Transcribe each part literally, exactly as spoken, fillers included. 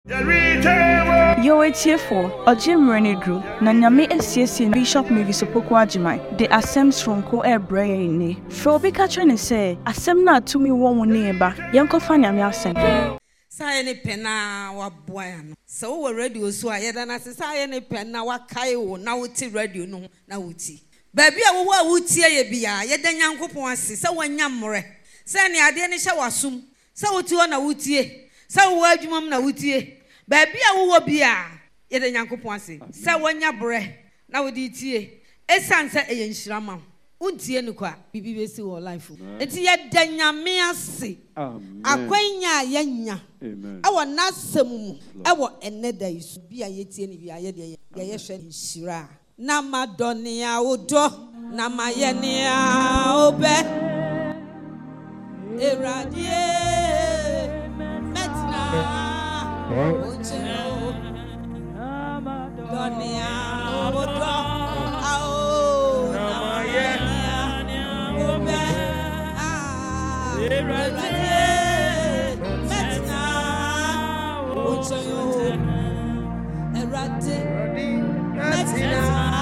Yo, it's here for a Jim Renedru, Nanyame S C S Bishop Movie Sopoko Ajimai, the Assem's from Ko Air Brain. Frobe Catching say, Assem na to me one neighbor, Yanko Fanyam Yasen. Say penna wa boy. So we radio so I had an assay penna wa kaio, now it's radio no, now it's. Baby, I will would see a beer, yet then Yanko Ponsi, so when yamre. Say, I didn't show assume. So to on a wootie. So word you mamma wootie. Baby, I will be a yet a Yanko Ponsi. So when ya bre, now with it, a sunset a shrama. Untie nuka, bibi si or life. It's yet denya mea si. A quenya yenya. Our nasum, our another is be a yeti via yeshen shira. Nama donia udo, nama yenia obe. Eradie metna udo, donia udo, ao nama yenia obe. Eradie metna udo, eradie metna.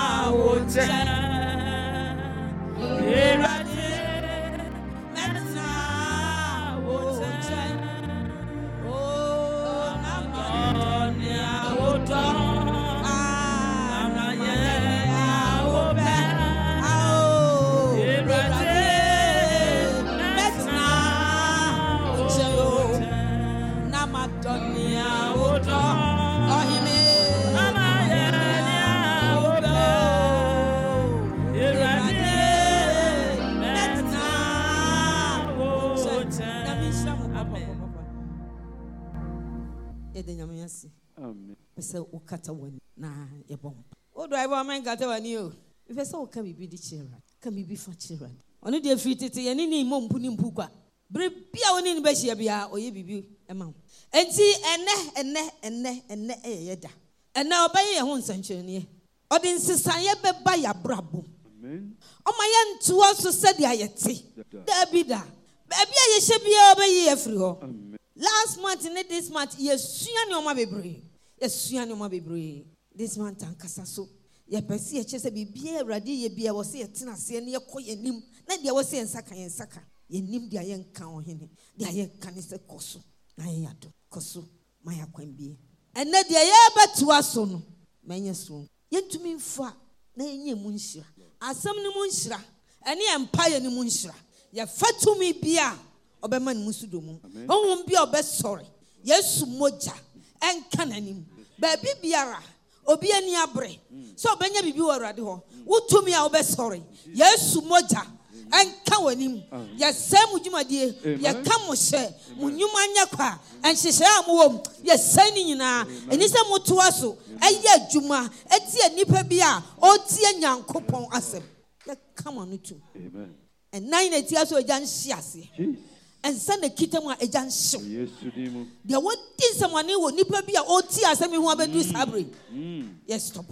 Amen. Pese ukata wani na yebom. O do eba man kata wani o. Pese o ka bibi di chira. Ka bibi fa chira. Ono de free tete ye ni ni mompu ni mpu kwa. Bre bia woni ni be hia bia oye bibi ema. Enti ene ene ene ene eye da. Ene obaye ye ho nsankyerene. Odi nsesan ye beba ya brabo. Amen. O ma ye ntuo so sede ayete. Da bi da. Ba bia ye hye bia obaye ye free ho. Amen. Last month and this month, yes, you know my baby. Yes, you know my baby. This month, and Casaso. Ye perceive a chess be beer, ready, ye be. I was here, Tina, see, and your coy and him. Let the was saying Saka and Saka. Ye nim the young cow him. The young canister cosso. I had to cosso, my acquaint. And let the air but to us soon. Many soon. Yet to me far. Nay, ye moonshira. As some moonshira. Any empire ni moonshira. Ye fat to me beer. Obeman musudumu. Oh, be your best sorry. Yes, moja and cananim. Baby biara. Obiani abre. So Benya bibi wa radiho. Utu mi our best sorry. Yes, moja and kawanim. Yes, Sam Mujimadi. Ya kamoshe. Munyumanya kwa. And she shall move. Yes, signing na. And it's a motuaso. Aya Juma. Etia nipabia. O tia nyan coupon asem. Come on, too. Amen. And nine eight years old, Jan Shiasi. And send a kitten one a jan show. Yes, there what did someone who nipper be a old tea as me who have do sabri. Yes, stop.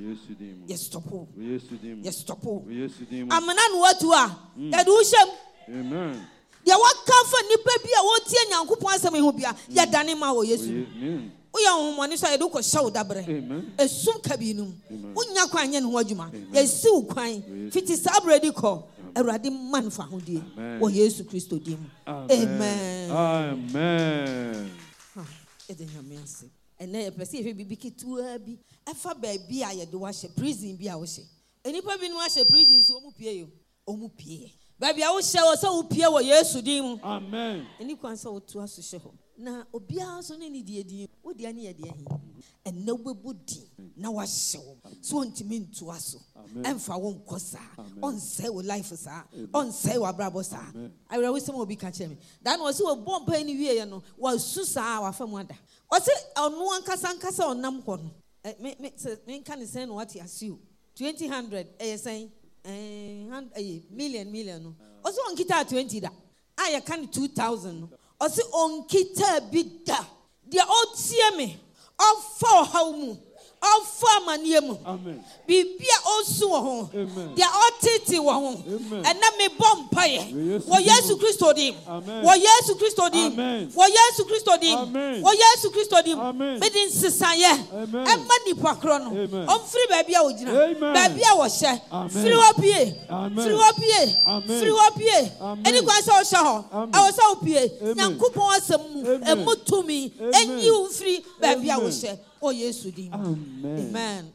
Yes, stop. Yes, stop. I'm an what you are. That ocean. Amen. There what come for nipper be a old tea and young coupon some who be a yadanima or yes. We are one is I look a show dabre. A soon cabinum. Unyaquan wajuma. Yes, so quine. Fifty sabredy call. A radim man for who dear. Oh, yes, Christo dim. Amen. Amen. And then I perceive he be to be a far baby. I do wash a prison be our say. And if I've been wash a prison, so pay you. Oh, pay. Baby, I will show us so pay what yes to dim. Amen. And you can so to us to show. Now, Obia so any dear dear, what the any idea? And no would now I show. So on to mean to us. And for one cosa on sale life, sir. On sale, bravo, sir. I always some will be catching me. That was so a bomb penny, you know, was Susa, our family. Was it on one Cassan Casa or Namcon? Me can send what you assume. Twenty hundred, a saying, a million, million. Also on guitar twenty that. I can two thousand. Also on guitar bid that. The old see me of four home. Offer maniemu. Amen. Bibia osu wo ho. Amen. Dia otiti wo ho. Amen. Ena me bompaye. Yes, Wo Yesu Kristo dim. Amen. Wo Yesu Kristo dim. Amen. Wo Yesu Kristo dim. Amen. Wo Yesu Kristo dim. Amen. Me din sisaye. Amen. Emma nipa kro no. Amen. On free baby a ogina. Amen. Baby a wo hye. Amen. Free wo pie. Amen. Free wo pie. Amen. Free wo pie. Amen. Eni kwa se o hye ho. Amen. E wo se o pie. Amen. Nyankopon asem mu. Amen. Emutumi. Amen. Enyi wo free baby a wo Amen. hye. O Yesu dim. Amen. Amen.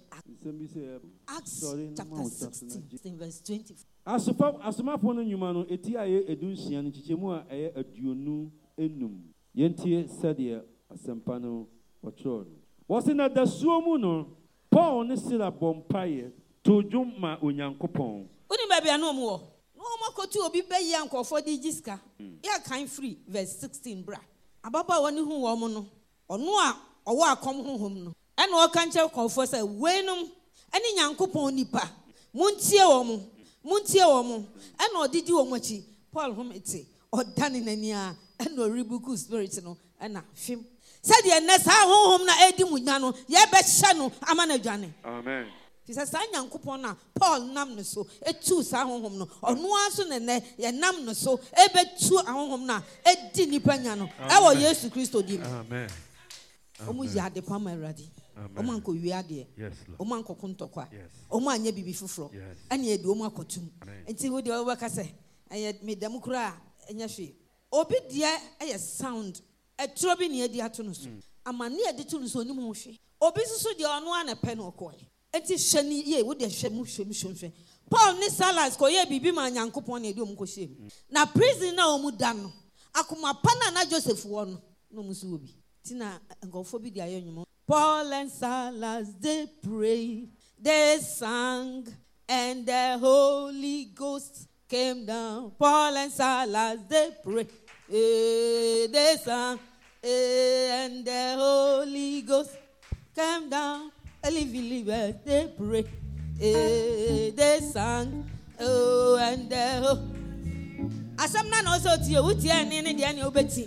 Acts chapter sixteen, verse twenty. Asofa asomafo no nyuma no eti aye edunsia no chichemu a eye aduonu enum. Yentie sede asempa no wotro. Wose na dasuo mu no Paul ne Sila bompaye to dwuma Onyankopon. Uni baby anu mu wo. No makotu obi be yi ankofo di jiska. Ya kan free verse sixteen bra. Ababa woni hu wo mu no. Ono a owo akom honhom no. Ena o kan che konfo say wenum eni Nyankopon nipa. Muntie wo mu. Muntie wo mu. Ena odidi wo machi. Paul hom eti. Odane nani a ena rebuku spirit no ena fim. Said ye nessa honhom na edi munya no ye be hye no amana dwane. Amen. Fisa sa Nyankopon na Paul nam no so etu sa honhom no ono aso ne ne ye nam no so ebetu ahonhom na edi nipa nya no e wo Yesu Kristo dim. Amen. Omu ya de pama erade. Omu anko wi ade. Yes, Lord. Omu anko kontokwa. Yes. Omu anya bibi fufuro. Yes. Ane edi omu akotum. Enti wo de wo baka se eye medam kura enya hwe. Obi de eye sound etro bi ne edi ato no so. Amane edi to no so ni mu hwe. Obi susu de ono ana pe no ko. Enti hwani ye wo de hwe mu hwe mu hwe. Paul ni Silas ko ye bibi ma Nyankopon na edi omu ko hwe. Na prison na omu da no. Akoma pana na Joseph wo no. No mu so obi. Tina ngofo bi dia yonyum. Paul and Silas they prayed, they sang, and the Holy Ghost came down. Paul and Silas they prayed, eh, they sang, eh, and the Holy Ghost came down. Believers they prayed, eh, they sang, oh, and the oh. Asam na no so tie wo tie ne ne dia ne obeti.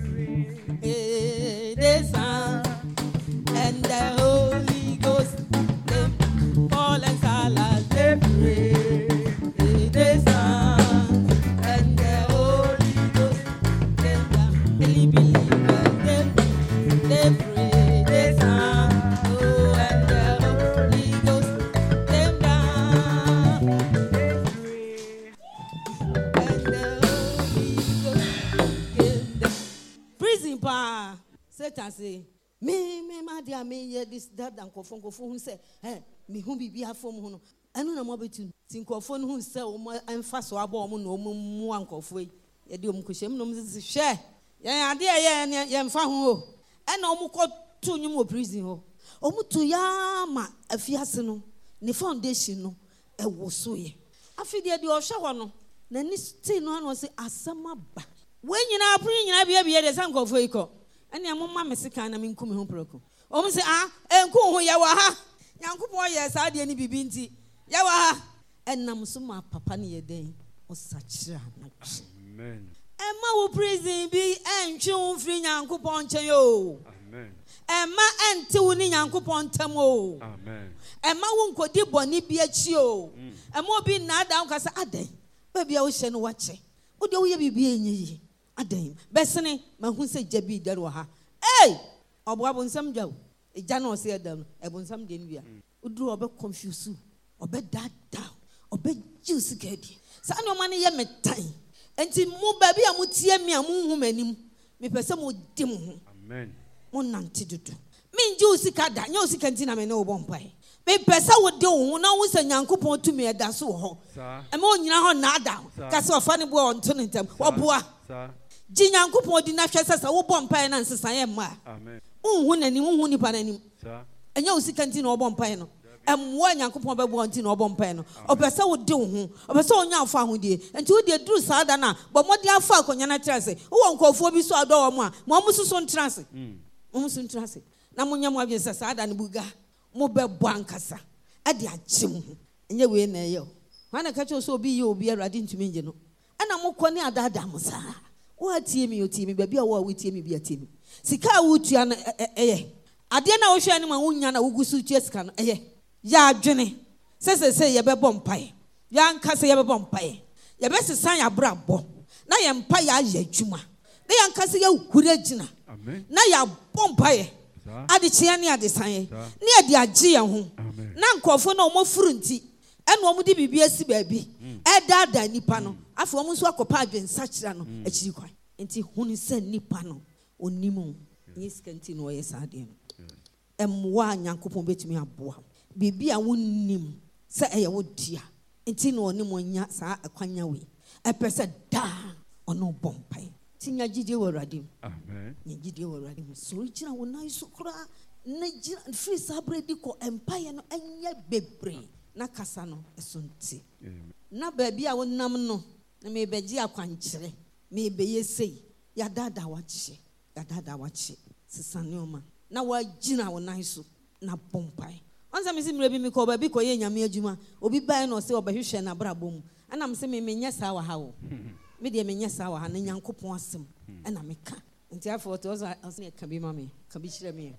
Eh, they sang, and the Holy Ghost came. Paul and Silas they prayed, they sang, and the Holy Ghost came down. Believers they they prayed, they sang, oh, and the Holy Ghost came down. And the Holy Ghost came down. Prison pa. Satan say, me me ma dia me ye this that and kofon kofon hu say eh me hu bibia fom hu no eno na mo betu tin kofon hu say o mo enfa so abo mo no mo mu ankofo ye de o mo koshem no mo se hwe ye ade ye ye mfa hu o ena o mo ko tu nyum o prison ho o mo tu ya ma afiase no ne foundation no e wo so ye afi de de o hwe ho no na ni still no no say asama ba we nyina apri nyina bia bia de san kofo iko ene amoma mesika na menkum ho proko o mo se ah enku ho ye wa ha Nyankopon ye sa de ni bibi nti ye wa ha enam so ma papa ne ye den o sachira na Amen. Emma wo prison bi entwe wo fri Nyankopon chen yo. Amen. Emma ente wo ni Nyankopon tam o. Amen. Emma wo nkodi boni bi achi o. Emma obi na ada nka sa aden ba bia wo hye no wache wo de wo ye bibi enyi aden besene mahu se jabi dare wa ha eh obo abo nsam dwaw eja na o se edam ebo nsam de nbia uduru obe confuse obe dada obe juice gadi sa no ma ne ye metan enti mu ba bia mu tie mi a mu hu manim me pese mu di mu ho Amen. Mo nante dudu me juice kada nya osika nti na me ne wo bompai me pese wo de wo na wo se Nyankopon tumi eda so ho Sa. e ma onyina ho na ada ka se ofa ne bo on to ne ntam oboa Sa. Ji Nyankopon di na hwe sesa wo bompai na nsesa ye ma Amen. unhu nani unhu ni pa nani Sa. enya osika nti na wo bompai no emwo Nyankopon be bo nti na wo bompai no opese wo de wo ho opese onya afa ahodie enti wo de duru saada na bo mode afa akonya na trase wo nkofo bi so ado wo mo a mo mo suso ntrase mm mo muso ntrase na mo nya mo abye sesa saada ne buga mo be bo ankasa e de agye mo enye we na ye ho na ka cho so obi ye obi Awurade ntumi nje no ana mo kɔ ne adada mo saa wo atie mi otie mi ba bia wo a wo tie mi bia tie mi sika wo tua na eye ade na wo hwe ne ma wonya na wogusu tuesika no eye ya adwene se se se ye bebo mpae ya nka se ye bebo mpae ye besisan ya brabo na ye mpa ya ya adwuma na ya nka se ya ukura gina amen na ya bompae ade chia ne ade san ye ne ade agye ye ho na nkofo na omofuru nti ene omo di bibia si baabi e dada nipa no afa omo nso akopa adwensa kira no akiri kwan nti hunu se nipa no onimu yeskanti no ye saade no emwa nyankopon betumi aboa bibia wonnim se eye wodia nti no oni monya saa akwanya we epese da ono bompai tinya gidie warade amen nya gidie warade so gira wona iso kura na gira free sabre di ko empire no anya bebre na kasa no esonti na baabi a wonam no na me beji akwankyere me beye sei ya dada wache ya dada wache sisaneoma na wagina wona iso na bompai onza me simre bi me ko baabi ko ye nyame adwuma obi bai no se obahwehwe na brabom ana me se me menya saa wa ha wo me de menya saa wa ha na nyankopon asem ana me ka nti afọ to oza ne ka bi ma me ka bi kire me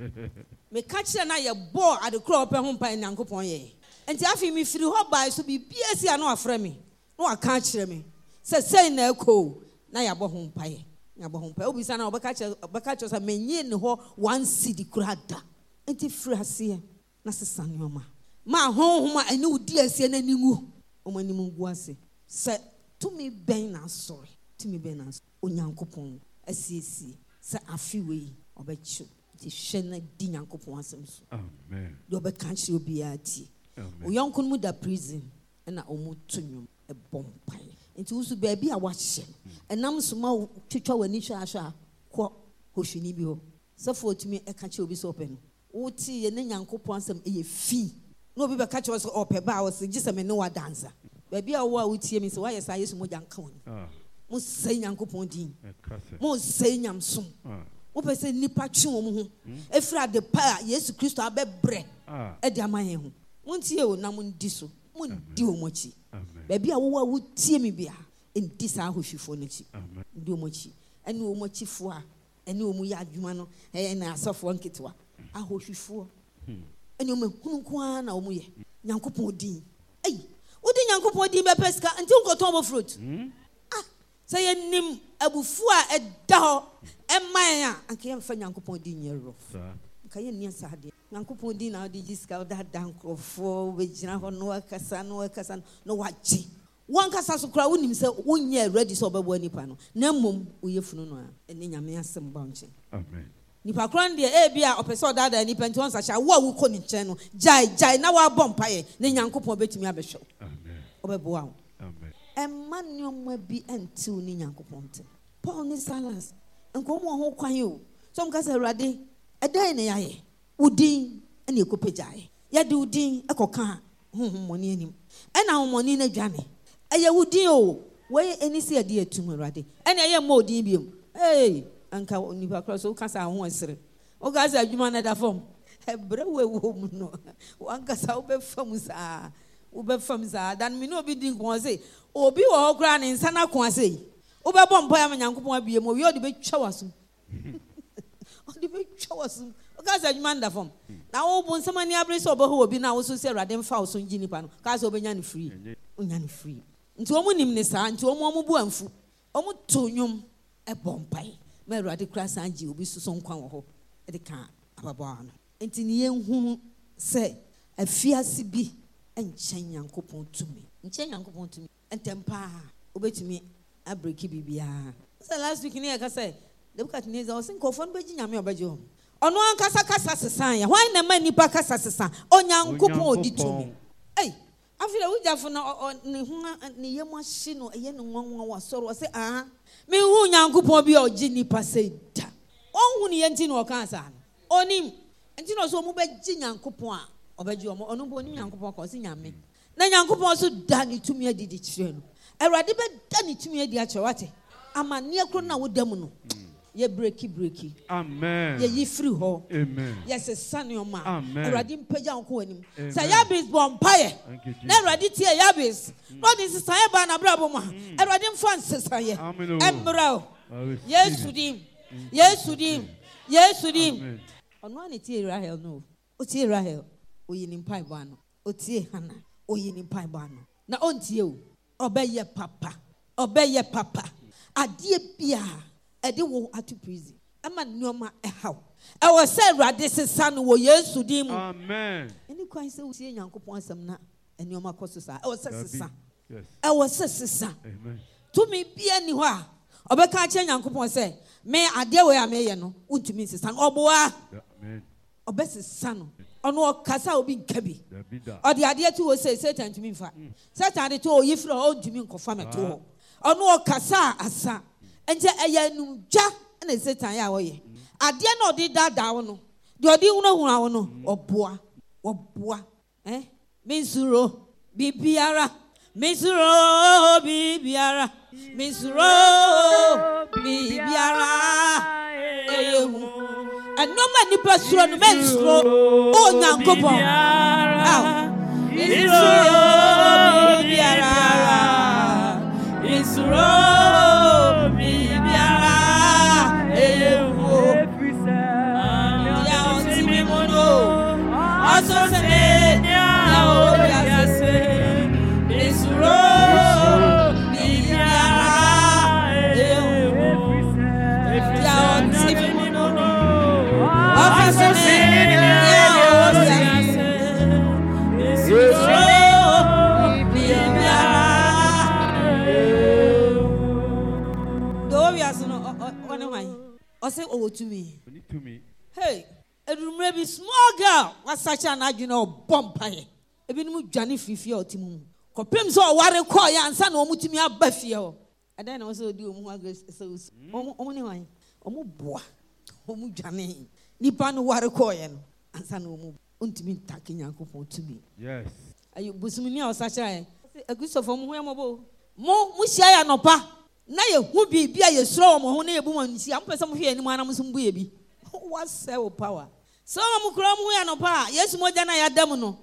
me ka kire na ye bo adekro ope ho mpa nyankopon ye nti afi me firi ho bai so bi bia si ana afra me no aka kire me se sei na eko na ya bo ho mpa ye ya bo ho mpa obi sa na obeka kire obeka kire so menye ne ho one city kurada nti firi ase na sesaneoma ma honhoma ani udi asie na ningu omani mungu ase se tumi ben na sorry tumi ben na onyankopon asiesi se afiwe obechu ti hwe na di nyankopon asem so amen do be kanchi obiati amen oyankon mu da prison na omu tunwom e bompai nti usu baabi a wahye enam soma twetwa wani hwa ahwa ko hohwini bi ho se fo tumi e kanchi obi so open uti ye ne nyankopon asem e fi no obi be ka che so ope ba wo se gise me ne wa danza baabi a wo a utie mi se wa yesa yesu mo janka woni ah mo sei nyankopon din mo sei nyamsom ah mo pese nipa twe wo ho efra de pa yesu kristo abebre ah e de amaye ho mo ntie o na mo ndi so mo ndi o mochi amen baabi a wo a utie mi bia enti sa ahohwifo no chi amen ndi o mochi ene o mochi fo a ene o mu ya adwuma no e na asofo nketwa ahohwifo ene o mahunu kwa na o mu ye nyankopon din ei odi nyankopon din be peska enti nkoton bo fruit ah say enim abufu a eda ho eman a anka ye mfa nyankopon din yero sa anka ye nia sa de nyankopon din na odi giska da dankrofo be gina ho no akasa no akasa no wachi wan kasa so kra wonim se wonye ready so obebo nipa no na mom oyefunu no a ene nyame asem ba nche amen nipa kran de e bia opese odada nipa nti onsa sha wo wo ko ni nche no jai jai na wa bompa ye ne nyankopon betumi abehwe amen obebo wa amen emmanuel bi entiu ni nyankopon te Paul ni Silas enko mo ho kwan yo so mka se awrade edan ne yaye udin ene ekopejaye ya de udin ekoka honhomoni anim ena honhomoni na dwane eye udin o we eni se ade atum awrade ene eye mo udin biem hey anka nipa cross o kasa ho asere o kasa adwuma na da fom ebre we wo mu no wanka sa wo be fam sa wo be fam sa dan me no obi din ko say obi wo okra ne nsa na ko say wo be bom pa ya nyankopon abie mo wi o de be twa waso o de be twa waso o kasa adwuma na da fom na wo bu nsama ni abre so obo ho obi na wo so say awrade mfa wo so ngi nipa no kasa obenya ne free onya ne free nti o mu nim ne sa nti o mu o mu bu amfu o mu to nwom e bompai me awrade kra sanji obi so so nkwan wo ho e de ka ababa no enti ne yenhu se afiase bi enchen yankopon tumi enchen yankopon tumi entempa obetumi abreki bibia so last week ne ka say Nebukadnezar was nkofo no beji nyame obeji ho ono ankasa kasa sesan ya hwan na ma nipa kasa sesan onyankopon odi tumi ei afile wujafo no ne hu ne yemu ahye no eye ne nwanwa wa soro wa say ah me hu nyankopon bi oji nipa say da onhu ne yenti no kan sa onim enti no so mu beji nyankopon a obeji omo ono bo onim nyankopon ko se nyame na nyankopon so da ne tumi adidi kire no awrade be da ne tumi adi a kire wate amane akro na wodam no ye breaki breaki amen ye yi free ho amen yes sane o ma awrade mpaja nko anim say yabis bompaye na awrade tie yabis no dis say ba na brabo ma awrade mfa nsesaye embrao yesu dim yesu dim yesu dim ɔno ani tie Rahel no otie Rahel oyi ni mpai ba no otie Hannah oyi ni mpai ba no na ontie o obeye papa obeye papa adie bia ede wo atu prison ama nneoma ehaw ewo se Awurade sesa no wo Yesu din mu amen eni kwan se wo sie Nyankopɔn asɛm na nneoma kɔ so sa ewo se sesa yes ewo se sesa amen tumi bia ni hɔ a obeka kye Nyankopɔn se me ade we a me ye no untumi sesa no oboa amen obesesa no ono okasa obi nka bi ode ade atu wo se Satan tumi mfa Satan de to oyifro o ntumi nkofa meto ho ono okasa asa enje eya numdwa na Satan ya wo ye ade na ode dada wo no de ode hunu hunu wo no oboa oboa eh mensuro bibiara mensuro bibiara mensuro bibiara eyehu anoma nipa suro no mensuro o Nyankopɔn aw mensuro bibiara mensuro bibiara eyehu ya ontimi mono aso sene ya o biase mensuro I say, oh, to me. To me. Hey, a maybe small girl was such an adjuno bumpire. A bit of Johnny Fifi or Timu. Copim so what a call and son or Mutimia Buffio. And then also do more grace. So, only one. Omu boa. Omu Johnny. Nipan water coin. And son omu. Untimin taking Yanko to me. Yes. Are you Busumini or such a good so from where mo mo Mushia no pa. Na ye hu bi bia ye sro mo ho na ye bu man si am pese mo hwe ani manam so mbu ye bi what sell power so mo kura mo ya no pa Yesu mo ja na ya dam no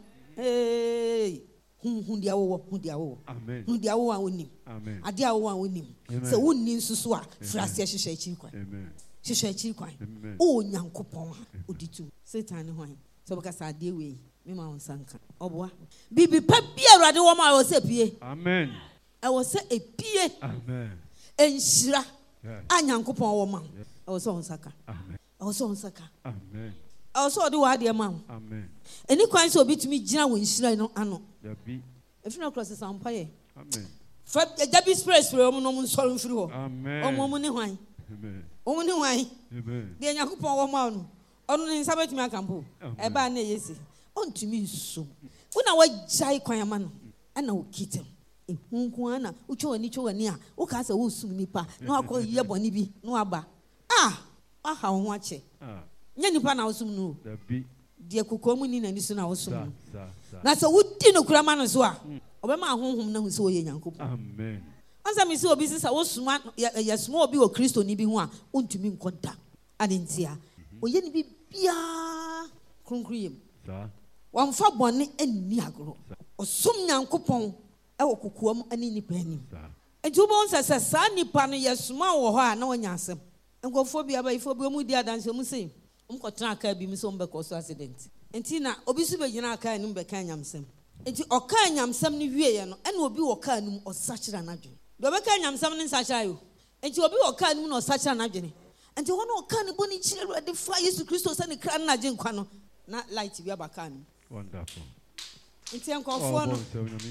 eh hu hu dia wo hu dia wo amen hu dia wo a onim amen ade a wo a onim se wonni nsusu a frase hyehyɛ akyi kwan amen hyehyɛ akyi kwan o Nyankopɔn oditu Satan ne hwan so beka sa ade we me ma won sanka oboa bibi pa bia Awurade wo ma wo se pie amen e wo se epie amen enshira Anyankopɔn wo ma I was on saka amen I was on saka amen I was on the word de ma amen eni kwan so obi tumi gina wo enshira no ano dabi if no cross sampa ye amen fa dabi spirit spirit o mo no mo nsoro mfiri ho amen o mo mo ne hwan amen o mo ne hwan amen de Anyankopɔn wo ma no ono ne nsa betumi akampo e ba na yesi on tumi nso una wa jai kwan ama no ana wo kitem hunkuana ucho ni cho ni a wo ka sa wo sum nipa na akọ ye boni bi na aba ah aha ho ache ah nya nipa na wo sum no da bi de kokomu ni na ni so na wo sum na so wo di no kura ma no so a obema ahonhom na hu se wo ye Nyankopɔn amen ansa mi se obi sisa wo sum ya sum obi wo Kristo ni bi ho a ontumi nkonta adentia oye ni bi bia konkruyem sa wamfa bɔne ani agoro osum Nyankopɔn ewo kokoam ani nipa ani enti wo nsa sɛ saa nipa no yɛsoma wo hɔ a na wanya asɛm nkɔfo bia ba ifo bi mu di adanse mu sei um kɔtena aka bi mi so mbɛkɔ so accident enti na obi so bɛgyina aka anim bɛka nyamsɛm enti ɔka nyamsɛm no wie yɛ no ɛna obi wɔ ka anim ɔsakyera n'adwene do bɛka nyamsɛm no nsakyera yo enti obi wɔ ka anim na ɔsakyera n'adwene enti hɔ no ɔka ne bɔne kyerɛ Awurade fa Yesu Kristo sɛ ne kra na agye nkwa no na light bi abaka anim wonderful enti nkɔfo no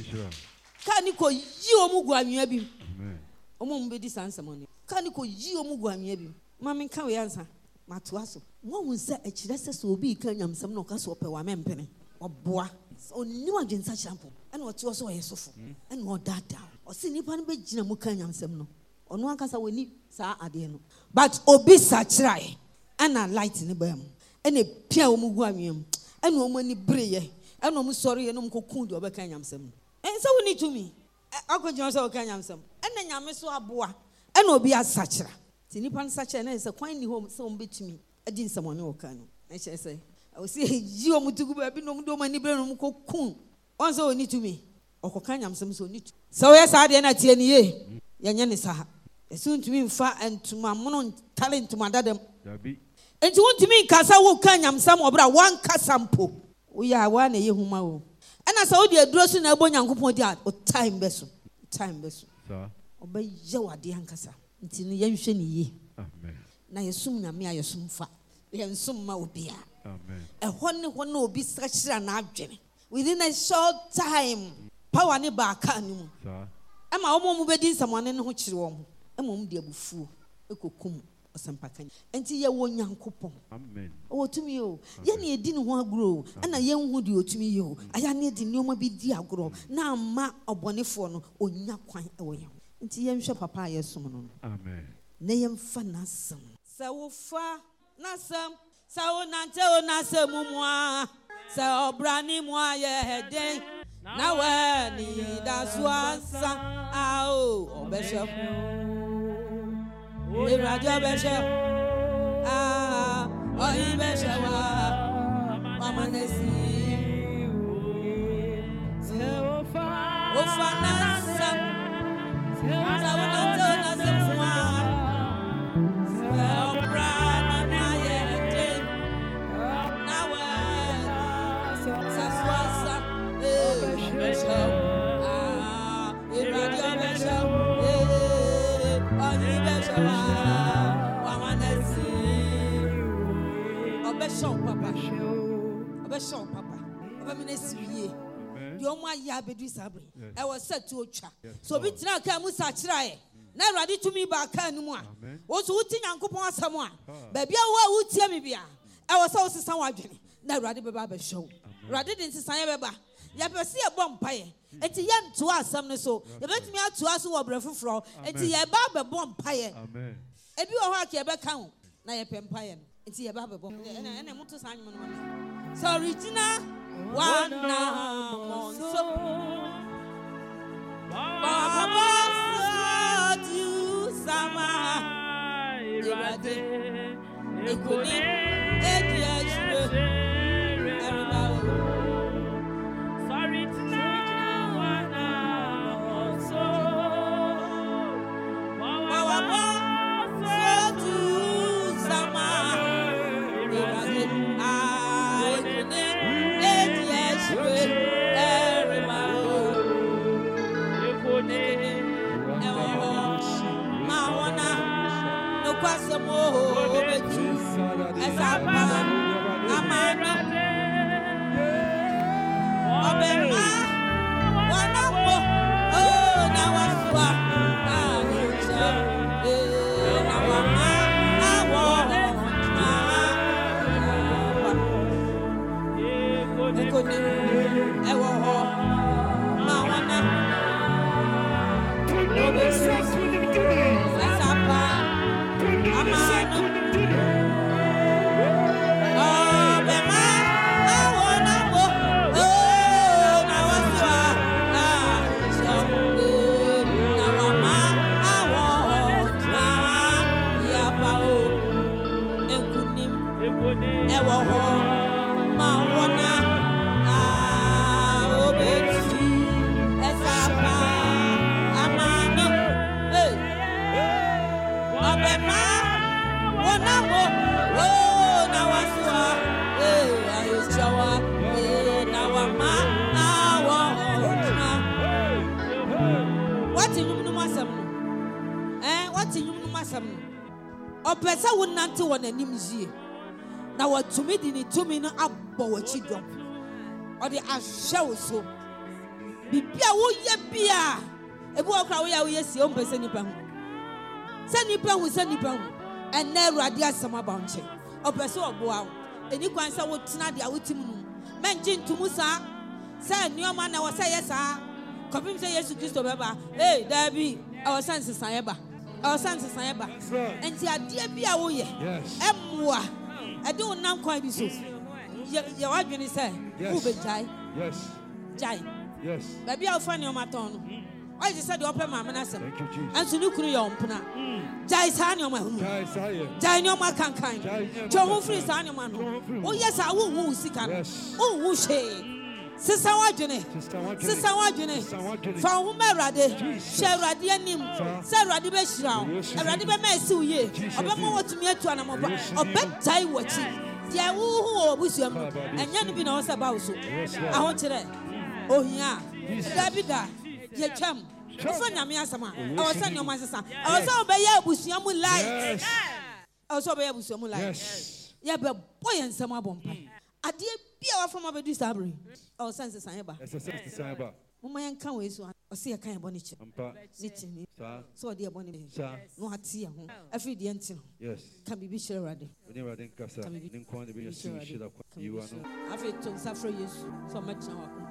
kani ko yi omu gu anwea bi amen omu mbedi sansamoni kani ko yi omu gu anwea bi mama nka we ansa mato aso wo hu se akire se so obi ka nyamsam no ka so pe wa mempene oboa onni wa dwensa champo ene ote so o yesofo ene o dada o se nipa no be gina mu ka nyamsam no ono ankasa woni saa ade no but obi sa kirai ana light ne bam ene pia omu gu anwea mu ene omu ani breye ene omu sori ene omu kokun de obeka nyamsam no and so we need to me. I could just okay, I'm some. And then I'm so a boa. And will be a such. Tinipan such an is a quiny home so bit to me. I didn't someone know can. I shall say. I will say, you want to go up in no many bedroom cocoon. Once so need to me. Or cocanyam some so need. So yes, I didn't at any year. Yan is a soon to me far and to my monon talent to my dad. enti wontumi nkasa wo ka nyamsam obra wan kasampo wo ya wa na ye huma wo ana sa wo de aduro so na ebo nyankopon di a time beso time beso sa obaye wade ankasa enti no yenhwe ne ye amen na yesum nyame ayesumfa yensum ma obia amen ehɔ ne hɔ na obi srɛhyira na adwene within a short time power ne ba ka ne mu sa ama wo mu bedi nsamane ne ho kyere wo ho ama mu de abufuo ekokum osampakanya enti ye wo nyankopon amen o tumi o ye na edi ne ho agro ana ye hu de otumi ye o aya na edi nneoma bi di agro na ama obonefo no onya kwan e wo ye enti ye nhwe papa yesom no amen na ye mfa nasam sa wo fa nasam sa wo nante o nasam mu a sa obrani mu aye heden na we ni da so asa a o obesha we radio besha ah o i besha wa mama nesi o fa o fa nasa sa wo nante o nasam mu a sa obrani mu aye heden na we sa so asa Besha, ah, radio besha, eh, oni besha, mama nesi, obesha papa, obesha papa, obama nesi ye, di omo aya bedu sabre, e was set to otwa, so bi tina ka mu sa kira e, na radio tumi ba ka ni mu a, wo so wuti nyankopon asam a, ba bia wo wuti ami bia, e was so sesan wadwene, na radio beba besha, radio din sesan ye beba. Ya pese e bom paye enti ye nto asam ne so ye betimi ato aso wo brefofro enti ye ba be bom paye amen ebi wo ho ake be ka ho na ye pem paye enti ye ba be bom ene ene muto san nyum no so original one monso baba you sama irade ekoni edi ajure opesa wonante won anim zie na watumi di ni tumi no abɔ wachi dom ɔde ahyew so bibia wo ye bia ebi wo kra wo ya wo ye sie o mpese nipa hu se nipa hu se nipa hu ene awurade asɛm aba nche opesa oboa wo eni kwan sɛ wo tena de a wotim no menje ntumu saa sɛ nneɔma na wo sɛ yɛ saa kɔpem sɛ Yesu Kristo bɛba eh dabi awo sɛ nsesan yɛ ba awo sɛ nsesan yɛ ba enti ade bia wo ye emmoa ade wo nan kwan bi so ye wadwene sɛ wo be jai yes jai yes baby a fa nneɔma tɔn no ɔyɛ sɛ de ɔpɛ maame na asɛm anso ne kunu yɛ ɔmpena jai saa nneɔma hu jai nneɔma kankan twɛ ho firi saa nneɔma no woyɛ saa wo hu sika no wo hu hwee Sisa wadwene. Sisa wadwene. Fa ho ma Awurade. Hwe Awurade anim. Se Awurade be hyira wo. Awurade be ma esi wo ye. Obema wotumi atu anamọba. Obetai wachi. Dia wo hu obusuam. Enya ne bi na wo se ba wo so. Aho kire. Ohia. Dabida. Ye twam. Ofa nyame asama. Awo se nyoma sesa. Awo se obeya abusuam light. Awo se obeya abusuam light. Yes. Ya be boy ensam abompa. Ade bia wa fama bedu sabri. Awo se nsesan eba. Nsesan san eba. Mama yan kan we so. O se kan ebo ne chi. Ampa. Ni chi ni. So de ebo ne. No ati ya ho. Afri de enti no. Yes. Kan bibi shire rade. Oni rade nkasa. Ni nkwan de bi shire shire kwa. You are no. Afri to safro Yesu. So ma chan wa ko.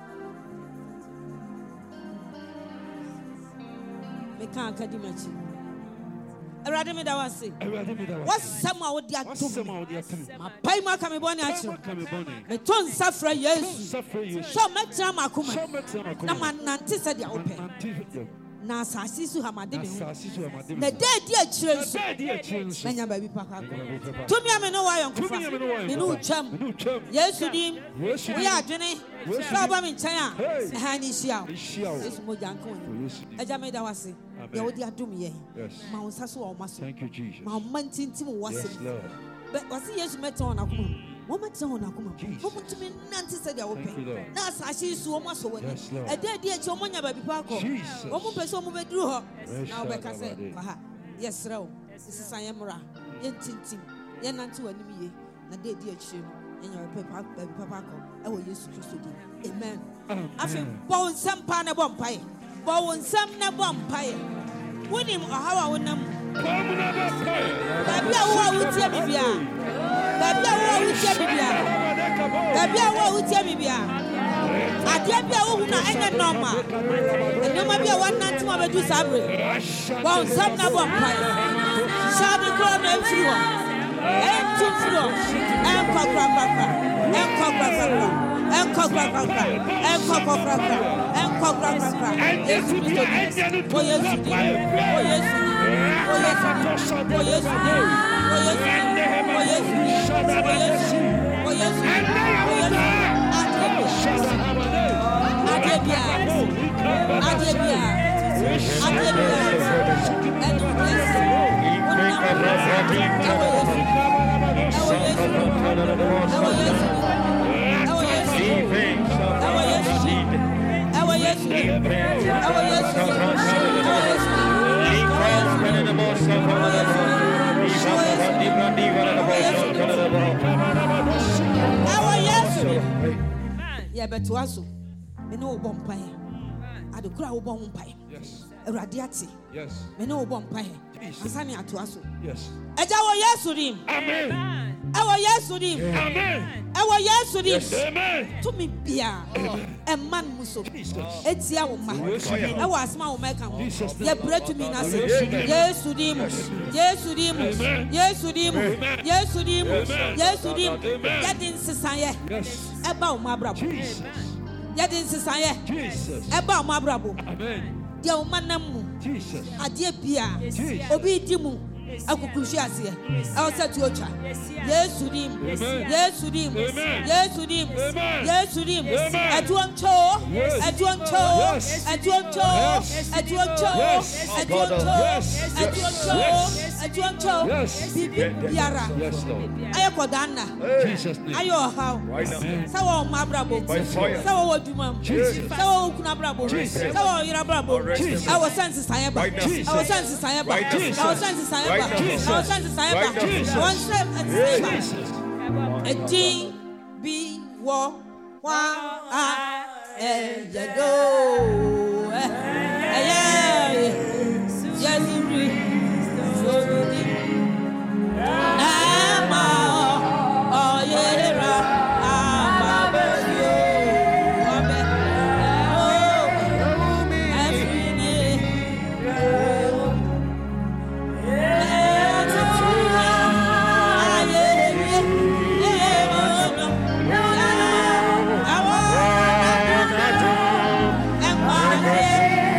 Me kan akadimachi. Awurade me da wase. Awurade me da wase. Wasama wo dia tum. Wasama wo dia tum. Ma pai ma ka me bone achiro. Me ton safra Yesu. Safra Yesu. So ma tira makoma. So ma tira makoma. Na man nante se dia open. Na asasi su hamade me ho. Na dey di achiro nso. Na dey di achiro nso. Na nya ba bi papa ko. Tumi ame no wa yonkofa. Me no twam. Yesu dim. We adwene. So ba me nchen a. Ha ni hia. Yesu mo janko ni. Eja me da wase. Yes. Thank you, Jesus. Yes, Lord. But what's yes, met on a woman? Woman's on a woman. Woman to me, Nancy said, I will pay. That's I see so much. A dead dear Chomonia baby Paco. Woman person will do her. Now, Becca said, yes, sir. This is I am Ra. Yen Tintin, Yen Nantu enemy, and dear dear children, and your paper baby Paco. I will use to do. Amen. I feel bone some pan a bomb pie. Bone some na bomb pie. Wonim ohawa wonam Baby awo wutie bibia Baby awo wutie bibia Baby awo wutie bibia Ade bia wo hu na enye normal Enoma bia wananti ma bedu sabre Bon sam na bon pai Sabe ko na mfiwa En tu fro En kwa kwa kwa kwa En kwa kwa kwa kwa En kwa kwa kwa kwa En kwa kwa kwa kwa En kwa kwa kwa kwa Yesu Kristo O Yesu O Yesu O Yesu O Yesu O Yesu O Yesu O Yesu O Yesu Adebia Adebia Adebia And Yesu Yeah, but to us, we know Bompire. I do cry Bompire. Yes. Radiati. Yes. We know Bompire. Asani to us. Yes. Ejawo Yesudim. Amen. Ewo Yesudim. Amen. Ewo Yesudim. Amen. To me bia. A man muso. Etia wo ma. Ewo asma wo meka ho. Ye pray to me na say. Yesudim. Yesudim. Yesudim. Yesudim. Yesudim. Yadin sisaye. Yes. Eba wo ma brabo. Yadin sisaye. Jesus. Eba wo ma brabo. Amen. Dia wo manam mu. Jesus. Ade bia. Obi di mu. Akukushi asiye. Awsa tu ocha. Yesu dim. Yesu dim. Yesu dim. Yesu dim. Atuancho. Atuancho. Atuancho. Atuancho. Atuancho. Atuancho. Atuancho. Bibi biara. Ayo kodana. Jesus name. Ayo how. Sawa mabrabo. Sawa wodumam. Sawa ukunabrabo. Sawa yirabrabo. Awo sense sayeba. Awo sense sayeba. Awo sense sayeba. Jesus. Our son is Sayaba. One step and Sayaba. A G B war one and the door. Yeah, yes, you read. So good. I'm all yeah. Yeah.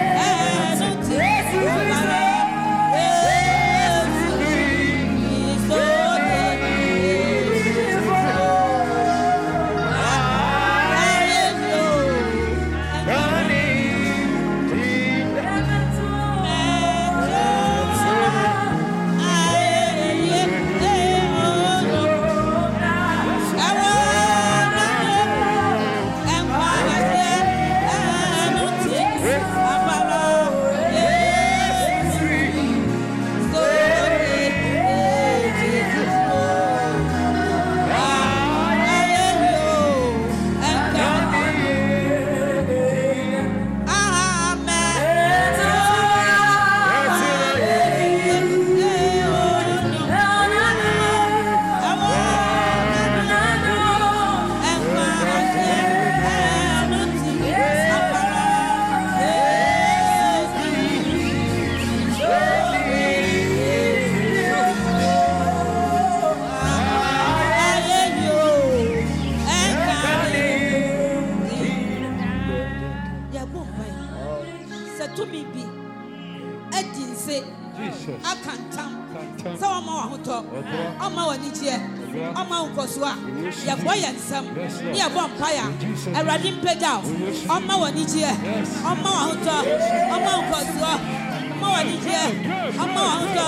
cheer. Oma ukosua. Ya boy and some. Ya bomb fire. A radim pedal. Oma wani cheer. Oma wahuta. Oma ukosua. Oma wani cheer. Oma wahuta.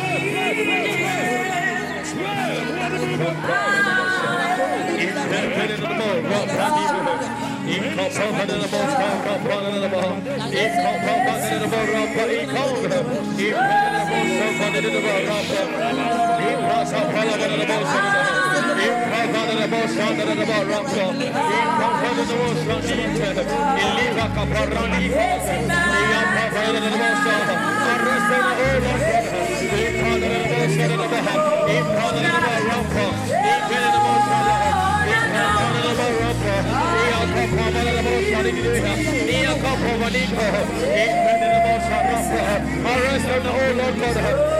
Arrest on the whole Lord God.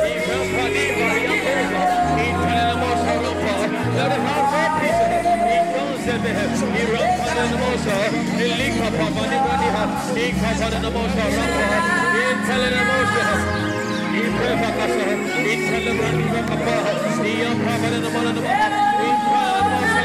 Let it have more peace. He comes and he runs on the most. He links up on the money. He comes on the most. He telling the most. He prays for us. He tells the money for Papa. He young prophet in the money. He prays for the most.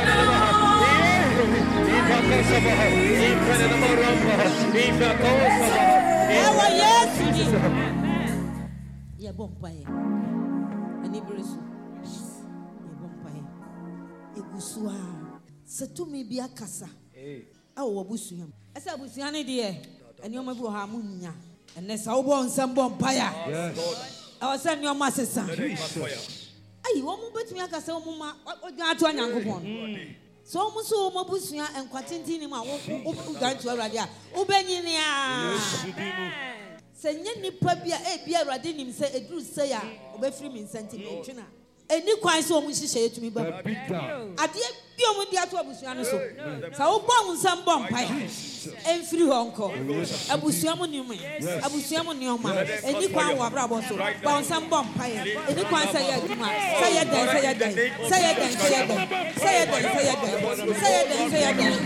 He prays for the most. He prays for the most. He prays for the most. Yeah, bompaye. Ani bresu. Yeah, bompaye. Egusua. Setumi bia kasa. Eh. Awo wabusuam. Esa abusuane de. Ani oma bi wo ha munya. Ene sa wo bo nsam bompaye. Yes. Awo se ni oma sesa. Ayi, wo mu betumi akasa wo mu ma odwan ato anyankopon. So mu so mo busua enkwatenti ni ma wo wo gan to awrade a. Wo benyini a. Senye nipa bia e bia awrade nim se eduru se ya obefiri mi nsenti mentwena eni kwan se o mu hihye etumi ba ade bia o mu dia to abusua no so sa wo bɔ nsam bɔ mpa emfiri ho nko abusua mu nim abusua mu nioma eni kwan wo abrabɔ so bɔ nsam bɔ mpa eni kwan se ya adwuma se ya dan se ya dan se ya dan se ya dan se ya dan se ya dan se ya dan se ya dan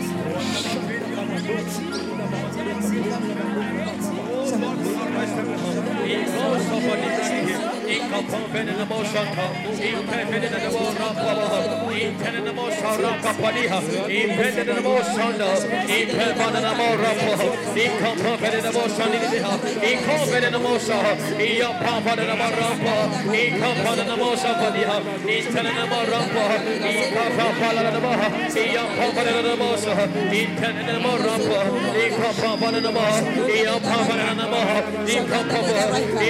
He goes somebody he comes from in the motion he pended in the motion he pended in the motion he pended in the motion he pended in the motion he comes from in the motion he comes in the motion he up from in the motion he comes from in the motion he's telling the motion he comes from in the motion he up from in the motion he pended in the motion he comes from in the motion he up from in the motion he comes from he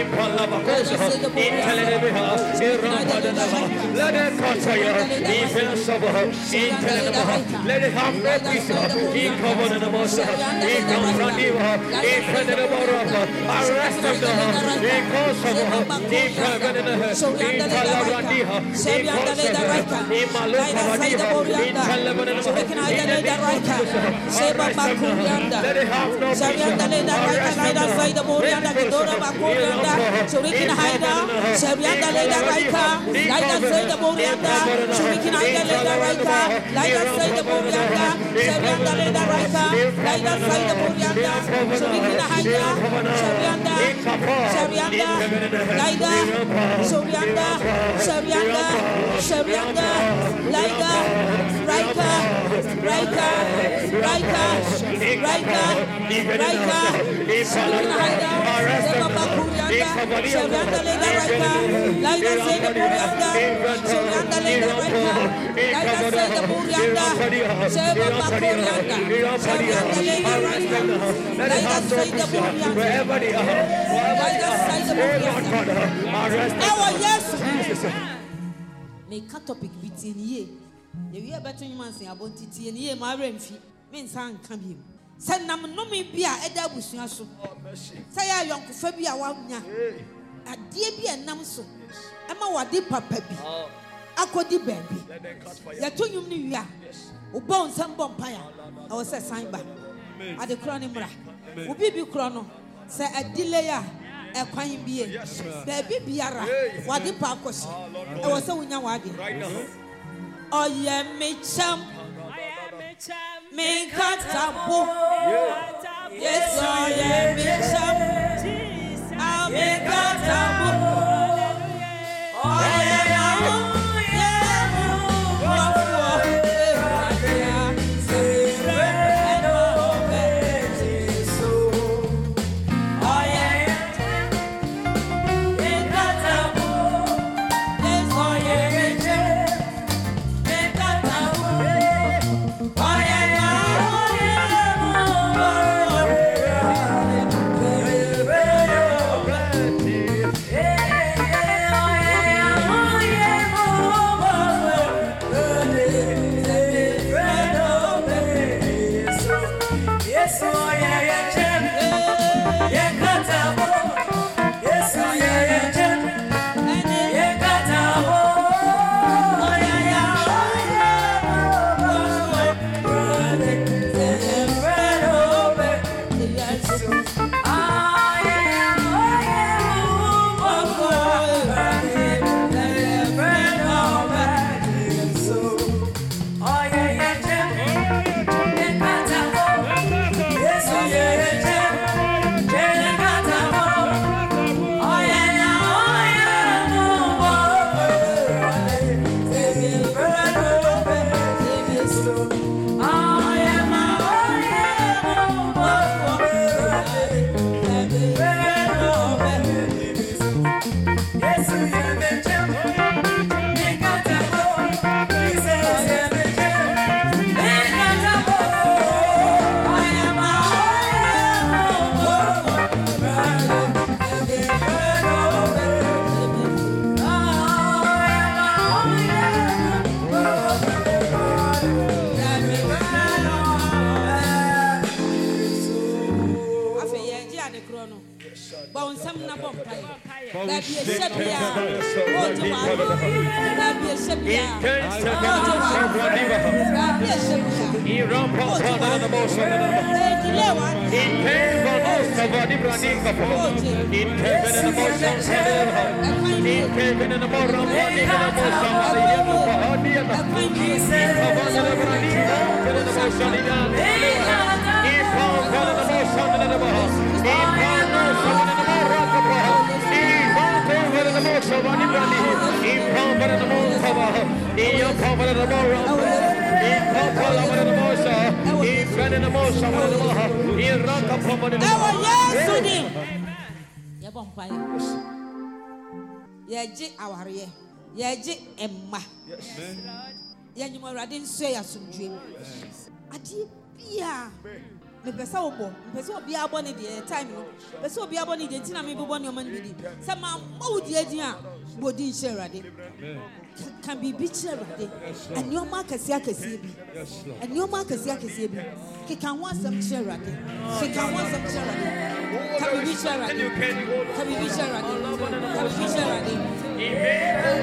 let it catch fire. He feels sober. He telling them, let it have no peace. He covered in the motion. He comes from the he fed in the motor. Arrest them. He goes over. He covered in the head. He followed Randiha. He goes over. He maluka Randiha. He tell them in the let it have no peace. So we can hide out. Shabianda Leda Raika, like I say the Borianda. So we can hide the Leda Raika, like I say the Borianda. Shabianda Leda Raika, like I say the Borianda. So we can hide out. Shabianda, Shabianda, Laida, Shabianda, Shabianda, Shabianda, Laida, Raika, Raika, Raika, Raika, Raika. So we can hide out. Shabianda Leda Raika, like I say the Borianda. Shabianda Leda Raika, like I say the Borianda. Shabianda Borianda, Shabianda Leda Raika, like I say the Borianda. Wherever they are, like I say the Borianda. Oh yes. Make a topic between ye. You hear better you man say about it and ye my renfi. Men sang come him. Send them no me be a Eda Busuaso. Say I young Fabia Wagna. A dear be a namso. Emma Wadi Papa. Aquadi baby. Yatu you knew ya. O bones some bompire. I was a sign back. At the Cronimra. Ubi be chrono. Say a delay. A quine be a baby biara. Wadi Parkos. I was so in your wadi. Oh, yeah, me chum. Me cut up. Yes, I am me chum. I'll make cut up. Oh, yeah, yeah. Yaji awariye, yaji emma. Yanyi mo rade nso ya sumdwe. Adi bia. Me pesa obo, me pesa obi abo ne de time no. Pesa obi abo ne de ntina me bobo ne o man bidi. Se ma mo di adi a, bodi nse rade. Can be beach rade. And your market ya kesi bi. And your market ya kesi bi. Ke kan want some share rade. Ke kan want some share rade. Can be beach rade. Can be beach rade. Can be beach rade.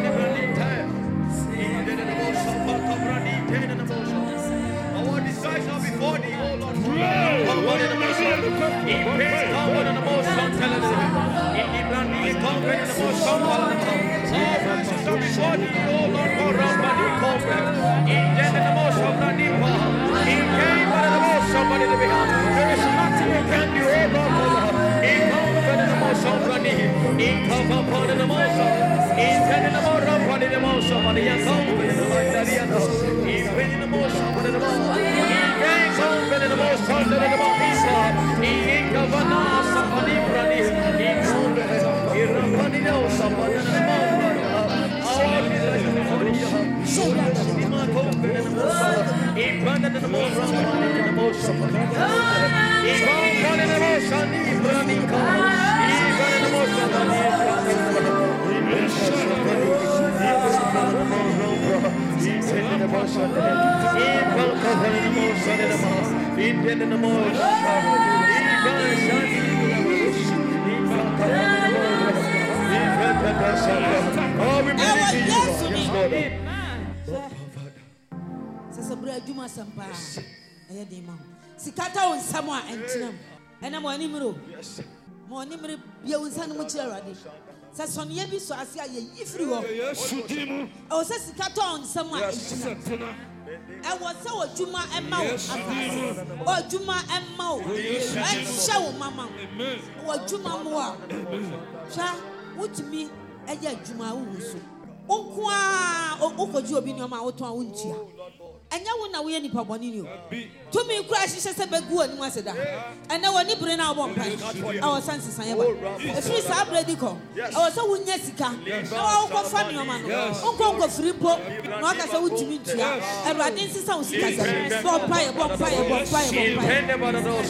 Our desires are before thee, O Lord. Come on in the motion. In praise, come on in the motion. Tell us. In the brand new come in the motion. All verses are before thee, O Lord. Go round by the conquer. In death in the motion of the deep. In came by the motion, but in the behind. There is nothing you can do, O Lord. In come by the motion of the deep. In come upon the motion. In ten in the motion upon the motion. But the young come by the light that he has. In in the motion of the motion. In came come by the motion of the motion. In Kavana, somebody brand new. In come by the motion of the motion. Our desires are before thee. So that we might come by the motion. In brand in the motion. In the motion. In come by the motion. In brand new come. In brand in the motion. Sikata on Samoa and Tinam, and I'm on Nimro. More Nimro, you son of Mucheradi. Sasson Yebi so I say, if you are, oh, Sikata on Samoa and Tinam. I was so Juma and Mouse, or Juma and Mo, and show Mamma, or Juma Moa. Sha, what to me, a yet Juma Uso. Onkwa, Oko Jobi no Mauto Untia. And you won't know any Pabonino. To me, crash is a big good was that. And now when you bring our one pie, our sons is a Swiss abredico. Our so Jessica. Oh, go funny, man. Uncle go free pop, not as I would to meet you. And I didn't see some stickers. Bomb fire, bomb fire, bomb fire, bomb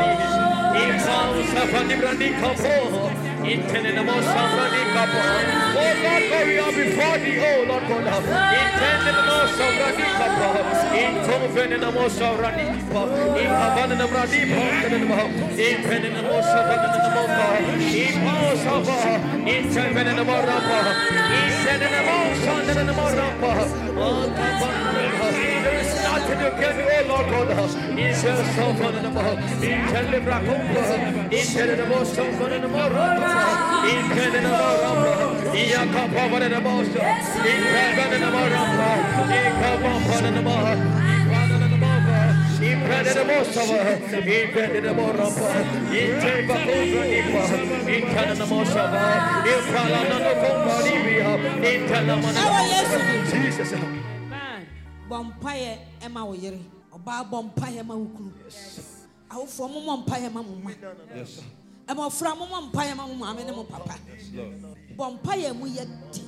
fire. Intended the most sovereign couple. Oh Lord God, we are before thee, oh Lord God. Intended the most sovereign couple. In Toven the most sovereign couple. In Havana the Brady Pop. Intended the most sovereign couple. In Paus of in Seven and the Morapa. Intended the most sovereign and the Morapa. There is nothing you can do, oh Lord God. Is your sovereign and the Morapa. Intended the Bracumba. Intended the most sovereign and the Morapa. In Canada, in Kappa and the Boss, in Canada, in Kappa and the Bar, in Canada, Mosava, in Canada, Morapa, in Teva, in Canada, Mosava, in Palana, in Canada, Jesus. Bompaye Emma Oyere, or Bar Bompaye Maukru. Our former Mompire Mamma. Yes. Emma from Mompire Mamma, and Papa. Bompaye Muya.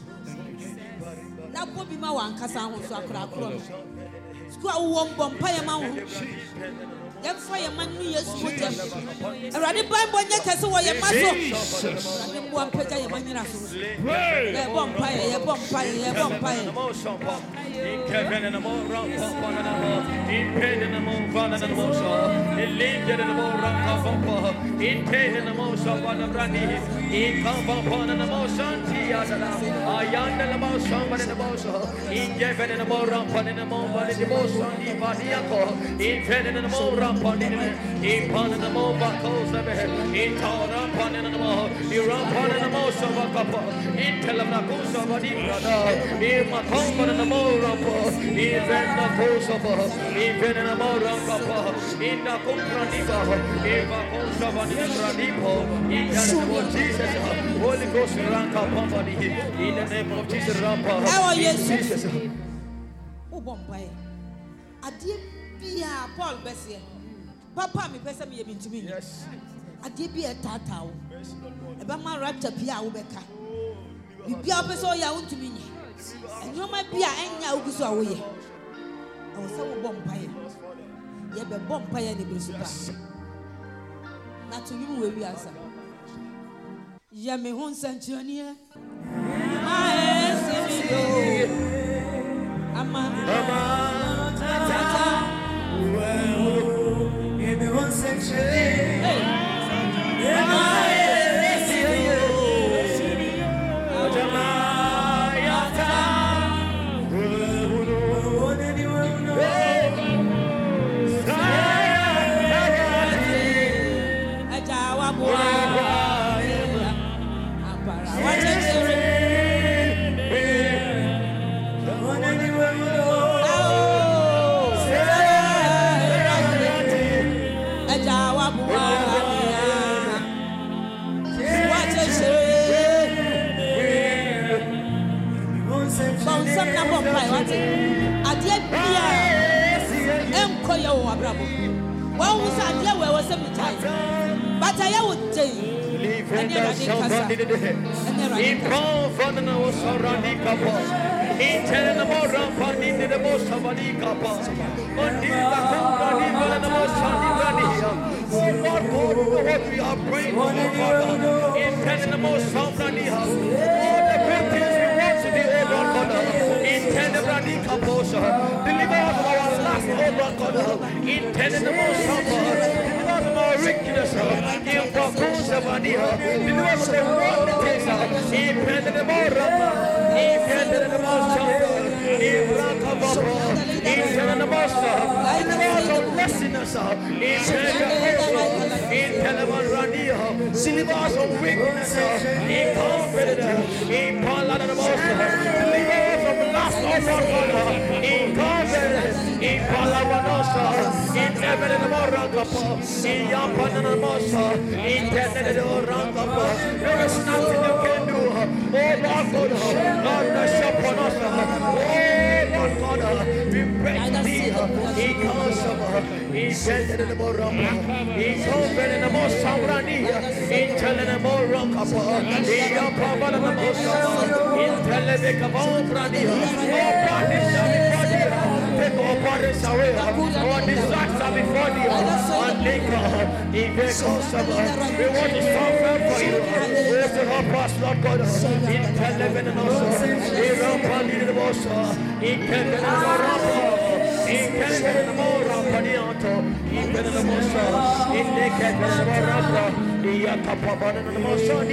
Now, Bobby Mawan Cassan was a crack. Squaw won't Bompaye Mamma. Then fireman, yes, put them. A radical boy, yes, so I am muscle. One page, I am a vampire, a vampire, a vampire. In Kevin and the more round one and a more, in pain and the more run and the more so, in Lincoln and the more round of in pain and the more so one of Randy, in come upon and the more shanty, I young and the more somebody in the more so, in Kevin and the more round one and the more body, the more son, in Badiaco, in pain and the more round one in Pon and the more buckles of it, in Town upon and the more, you run upon and the more so of a couple, in Telemacosa, in Macomba and the more. Even the Kosovo, even in the Morocco, in the Kumpraniba, Eva Kosova, Radipo, in the name of Jesus, Holy Ghost, Ranka Pompani, in the name of Jesus, Rampa. How are you, Jesus? Oh, Bombay. I did be a Paul Bessie. Papa, me person me to me. Yes. I did be a tatao. About my raptor Pia Ubeka. You be up as all you want to me. And you might be a enya uguso away. I was so bompire. You be bompire in the business. Not to you where we are. Yame hon centuria. I see you. Ama. Ama. Tata. Yame hon centuria. One was a dear where was some time, but I would say, and in front of the most Rani Kapos, in telling the more rampant into the most of Rani Kapos, on the Rani and the most Rani. Oh Lord, what we are praying for, Father, in telling the most of Rani. All the good things we want to do, oh Lord God, in telling Rani Kapos, deliver us from our last, oh Lord God, in telling the most of deliver us from our wickedness, in Procus of Ania, deliver us from the wrong things, in telling the more rampant, in telling the most of in Rakababa, in telling the most of, deliver us from blessingness, in telling in Telemarania, deliver us from wickedness, in confidence, in Paladamos, deliver us from last of our God, in confidence, in Palavanosa, in Evanamorangapa, in Yampanamosa, in Tenedorankapa. There is nothing you can do. Oh Lord God, Lord, bless upon us. Oh Lord God, we pray thee. He comes over. He said in the Moramba. He's open in the most Sabrania. In Telemorangapa. He Yampana the Mosa. In Televicabo Brania. Oh, body shall be body. Take our bodies away. Our desires are before thee. And Linka. He goes over. We want to suffer for you. We to help us, Lord God. In Televicabo. In Rampani the Mosa. In Televicabo. In Televicabo Rampaniato. In Televicabo. In the Televicabo. In Yakapabana the Mosa.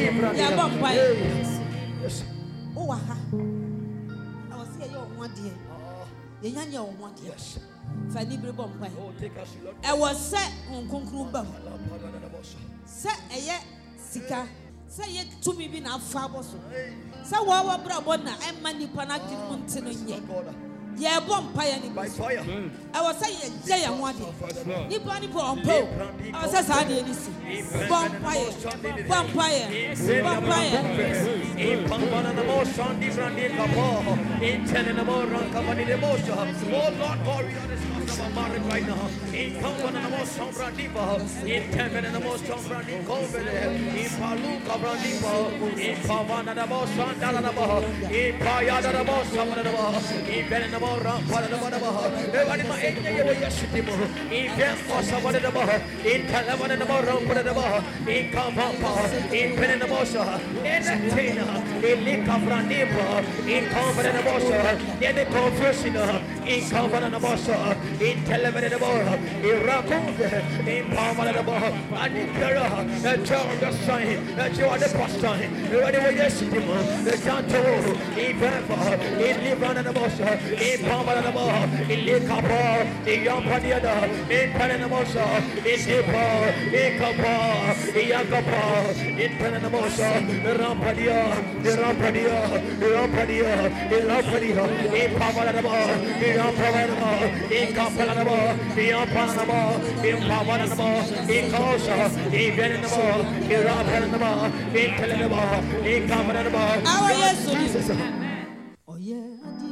Yes. Oh, aha. I was here, you're one dear. The young young one, yes. Fanny Bribompa. Oh, take us, Lord. I was set on Concruba. Set a yet sika. Say it to me being a fabos. So, what Brabona and Mani Panaki Mountain. Yeah, bomb pie by fire. I was saying, Jay and one. Nippon on Poe. I was saying, bomb pie, bomb pie, bomb pie. In Pampana the most on different Capo, in Tenenamo, Company the most. Oh Lord God, we are the market right now. In Pampana the most on Brandipa, in Temen and the most on Brandipa, in Paluca Brandipa, in Pavana the most on Dalanaba, in Payada the most on the in Benamo. Everybody, my in Penfosa, in Calavan and the Moro, in Kavapa, in Penamosa, in Athena, in Lika Brandipa, in Convanamosa, in the Confessina, in Convanamosa, in Televanamora, in Rakun, in Pamanabo, and in Pera, the child of sign, that you are the pastor, everybody, yes, the Santo, in Pemba, in Libranamosa, in Pamanabo, in Likapa, in Yampadiada, in Panamamosa, in Dipa, in Kapa, in Yakapa, in Panamamosa, in Rampadia, in Rampadia, in Rampadia, in Rampadia, in Pamanabo, in Rampadanabo, in Kapanabo, in Yapanabo, in Pamanabo, in Kosa, in Venanabo, in Rapanabo, in Telenabo, in Kapanabo. Our yes, Jesus. Oh, yeah.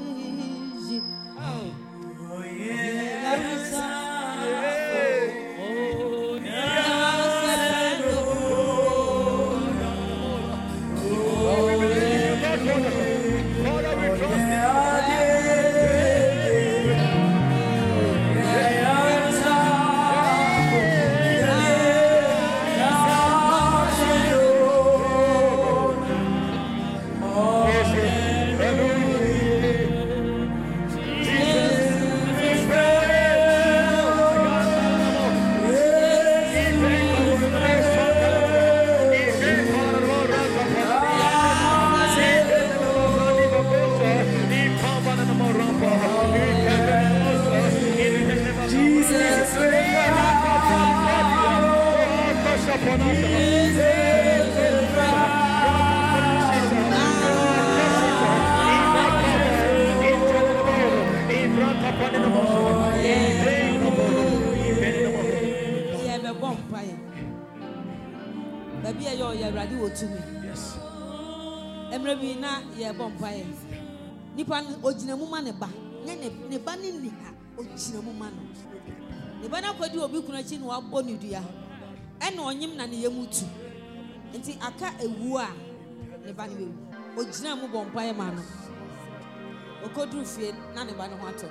Nipan ojinamuma ne ba ne ne ba ne ni ha ojinamuma no ne ba na kwadi obi kuna chi no abo ne dua e na onyim na ne yamutu nti aka ewu a ne ba ne ewu ojinamu bompae ma no okodru fie na ne ba ne ho ato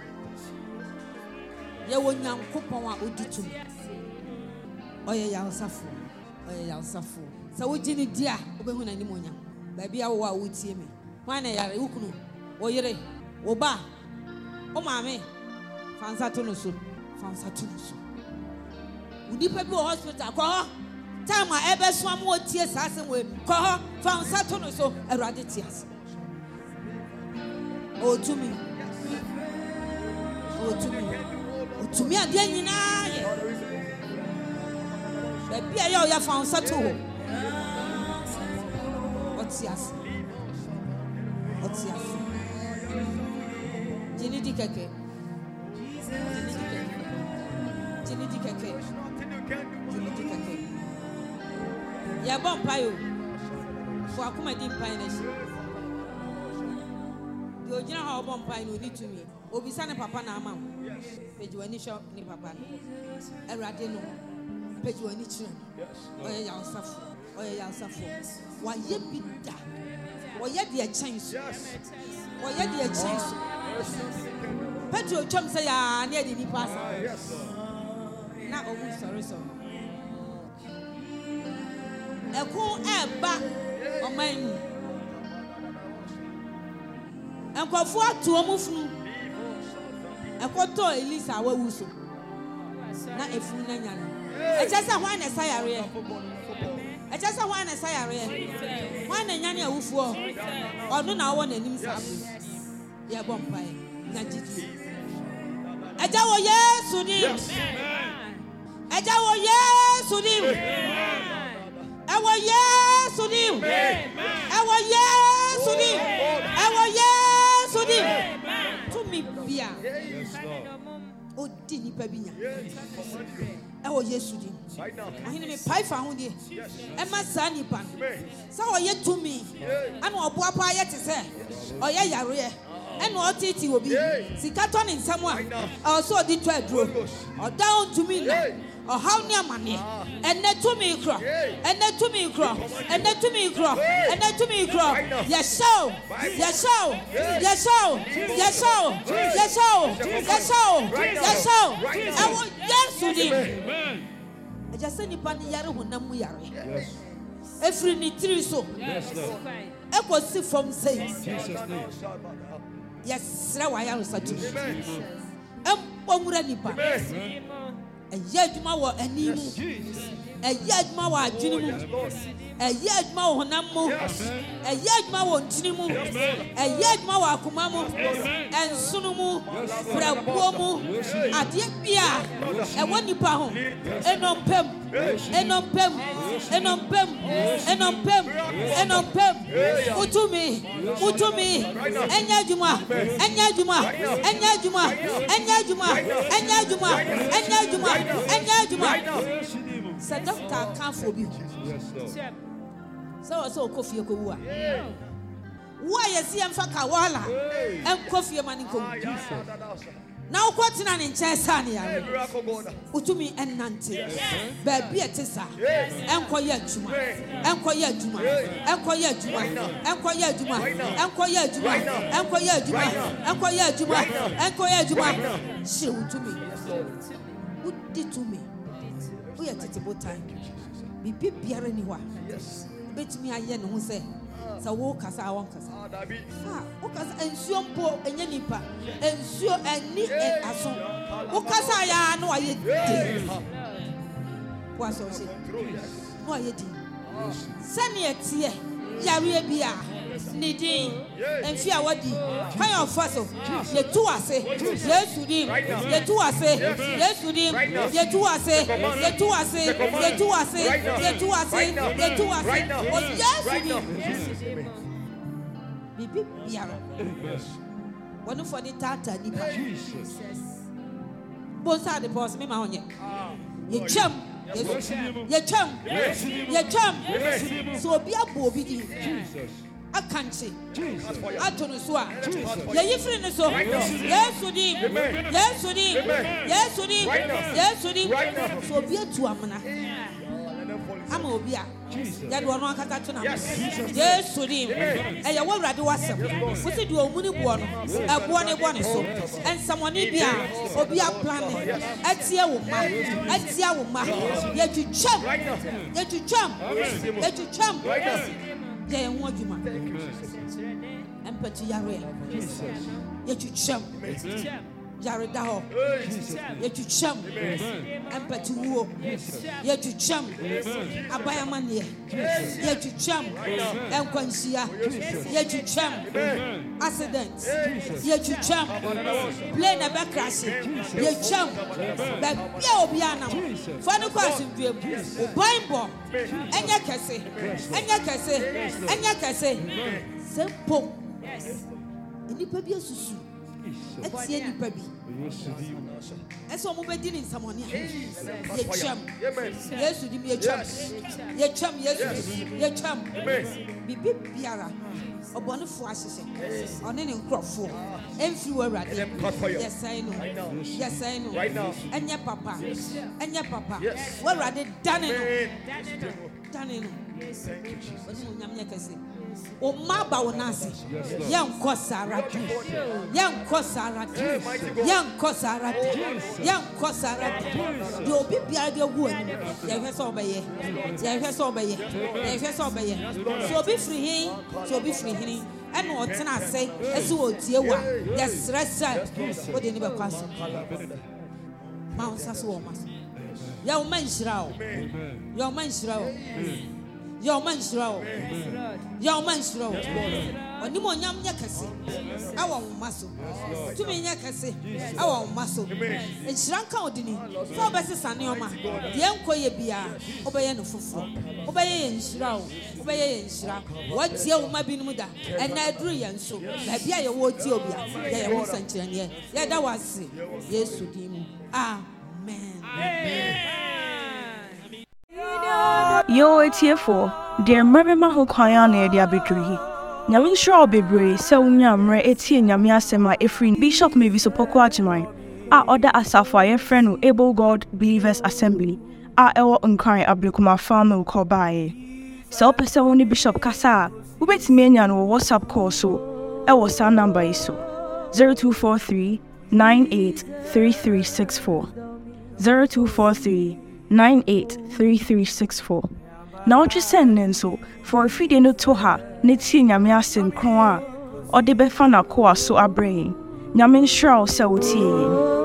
ye wonyankopon a oditu oye ya osafo oye ya osafo sa wogini dia obehu na nim onya ba bia wo a wotie me wan na yare wukunu oyere oba o maame fansa to no so fansa to no so udi pe bi hospital ko ho time a ebe so am otie sasem we ko ho fansa to no so awrade tias o tumi o tumi o tumi ade nyina ye ba bia ye o ya fansa to ho o tias o tias Jinidi keke. Jinidi keke. Jinidi keke. Ya bon payo. Fo akoma di pan na shi. Di ojina ha bon pan no ni tumi. Obisa ne papa na ama. Peji wani sho ni papa no. Erade no. Peji wani chire. Oye ya osafo. Oye ya osafo. Wa ye bida. Wa ye de a chance. Wa ye de a chance. Petro chum say ya near the pass. Now, oh, sorry, sorry. A cool air back on mine. And go for to a move. A quarter Elisa, where we so. Not a fool, I just a one as I are. I just a one as I are. One and Yanni Ufo. Or no, I want a name. Ya bompae na jiji aja wo Yesu ni aja wo Yesu ni awo Yesu ni awo Yesu ni awo Yesu ni to me bia Odi nipa binya. Ewo Yesu di. Ahine me pai fa ho die. E ma sa nipa. Sa oye tumi. Ana obo apa ye te se. Oye yare. Ena otiti obi. Sika to ne nsam a. O so odi to aduro. Oda on tumi na. O how ni amane. Ene tumi kro. Ene tumi kro. Ene tumi kro. Ene tumi kro. Yes so. Yes so. Yes so. Yes so. Yes so. Yes so. Yes so. Ewo Yesu di. Amen. Eja se nipa ni yare honam mu yare. Yes. Every ni three so. Yes Lord. Eko si from say. Jesus name. Yes, ra wa yare satu. Amen. Em pomura nipa. Amen. Eya adwuma wo ani mu. Eya adwuma wo adwene mu. Eya adwuma wo honam mu. Eya adwuma wo ntini mu. Eya adwuma wo akoma mu. Ensunu mu. Brabuo mu. Ade bia e woni pa ho. Enompem. Enompem. Enompem. Enompem. Enompem. Utumi. Utumi. Enya adwuma. Enya adwuma. Enya adwuma. Enya adwuma. Enya adwuma. Enya adwuma. Enya adwuma. Sa doctor kan for bi. So so kofi ko wu a. Wo ayesi emfa ka wala. Em kofi mani ko. Na ukoti na ne nche sa ne ya. Utumi ennante. Ba bi etisa. Enkoye adwuma. Enkoye adwuma. Enkoye adwuma. Enkoye adwuma. Enkoye adwuma. Enkoye adwuma. Enkoye adwuma. Enkoye adwuma. She utumi. Udi tumi. We are titable time. Be biara ni wa. Bet me aye no ho se. Sa wo kasa awon kasa. Ah, wo kasa ensuo mpo enye nipa. Ensuo ani aso. Wo kasa ya no aye di. Wa so se. No aye di. Sani etie yare bia. Nidi enfi awadi kan your first ye tu ase Yesu dim ye tu ase Yesu dim ye tu ase ye tu ase ye tu ase ye tu ase ye tu ase o Yesu dim bibi biara wonu for the tata ni pa bonsa de boss me ma onye ye cham ye cham ye cham so obi abo obi di Jesus akanche atonu so a ye yifri ne so Yesu di Yesu di Yesu di Yesu di so obi atu amana ama obi a ya de ono akata to na Yesu di e ye wawrade wasem wo se di omuni buo no ebo ne bo ne so ensamoni bia obi a plan atie wo ma atie wo ma ye twetwam ye twetwam ye twetwam ye ho adwuma empati yare ye twetwam yare da ho ye twetwam empati wo ye twetwam abayama ne ye twetwam enkwansia ye twetwam accident ye twetwam plane na crash ye twetwam ba bia obi anam fa no kwasu duem o bible enya kese enya kese enya kese sempo enipa bi asusu etie nipa bi eso mo be di ni nsamoni a ye twam Yesu di me twam ye twam Yesu ye twam bibi biara obonefo ahyehe one ne nkrofo emfi wo awrade yes I know yes I know enye papa enye papa wo awrade dane no dane no oni mo nyam nyekase o maba wonase yanko saratu yanko saratu yanko saratu yanko saratu de obi bia de gu ani ye hwe so obeye ye hwe so obeye ye hwe so obeye so obi free hin so obi free hin ene o tena ase ese o tie wa ye stressa o de ni be kwaso ma on saso o mas ya o manhira o ya o manhira o Yo man shiro. Yo man shiro. Onimonyam nya kese. Awa wo maso. Tumi nya kese. Awa wo maso. Enhyiranka odini. So obesesa ne oma. De enkoye bia. Obeye no foforo. Obeye ye nhyira o. Obeye ye nhyira. Watie wo ma binum da. Ena aduru ye nso. Na bia ye wo tie obia. Ye ye wo sankyerene. Ye da wase. Yesu dimu. Amen. Yo, it's here for dear Mabema who kaya na edi abedri. Nyame nhyira obebre se unya mre etie nyame asema efrin Bishop Mavis Opoku Agyeman a order asafo aye friend Able God Believers Assembly a ewo nkran ablekuma farm ko baaye. Se opese woni Bishop kasa ubetimi enya no WhatsApp call so ewo sa number iso zero two four three nine eight three three six four zero two four three nine eight three three six four. Now just send so for a feed no to her, Nitsi Yamiasin Kroa, or the Befana Koa so a brain. Yamin Shroud so tea.